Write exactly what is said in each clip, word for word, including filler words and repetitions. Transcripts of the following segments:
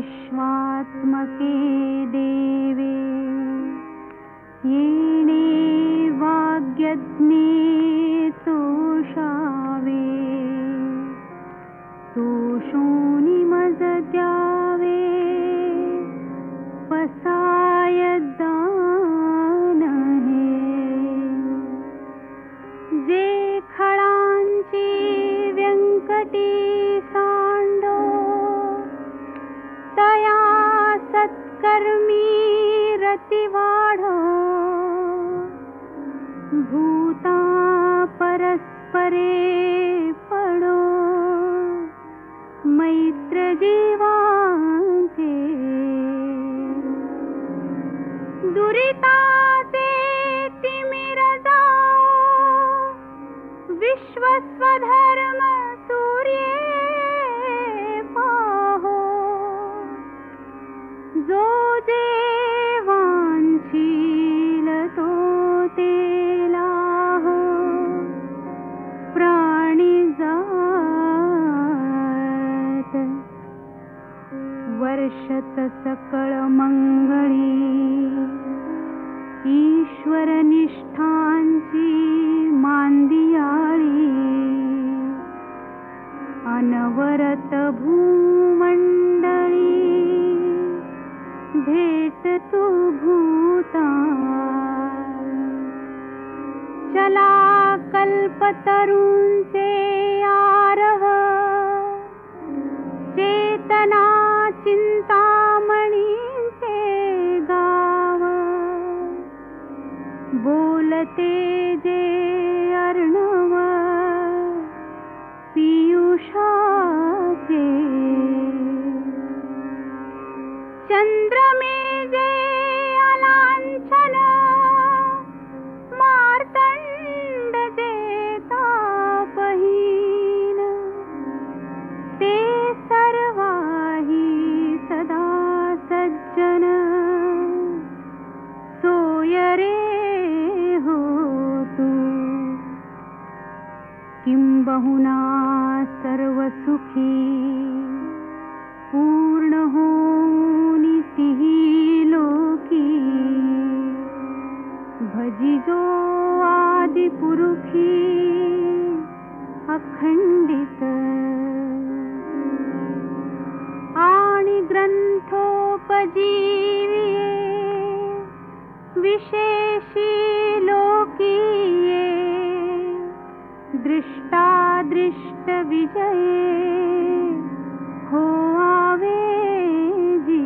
विश्वात्मके देवे येणे वाग्यज्ञे तोषावे तोषोनी मज द्यावे पसाय दान हे जे खळांची व्यंकटी सांडो तया सत्कर्मी रती वाढो भूता परस्परे पडो मैत्र जीवांचे दुरिताचे तिमिर जाओ विश्वस्वधर्म सूर्ये पाहो जो जे वांछील तो तेला प्राणी जात वर्षत सकळ मंगळी ईश्वर निष्ठांची मांदियाळी अनवरत भूमंडळी भेट तू भूता चला कल्पतरूंचे आरव चेतना चिंतामणींचे गाव बोलते जे अर्णव पीयूषाचे चंद्रमे जे अलांछन मार्तंड जे तापहीन ते सर्वाही सदा सज्जन सोय रे हो तू किंबहुना सर्व सुखी पूर्ण होनी तिही लोकी भजिजो आदि पुरुषी अखंडित आणि ग्रंथोपजीविये विशेषी लोकीये दृष्टादृष्ट विजये हो आवे जी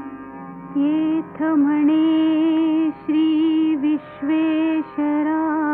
येथ म्हणे श्री विश्वेश्वरा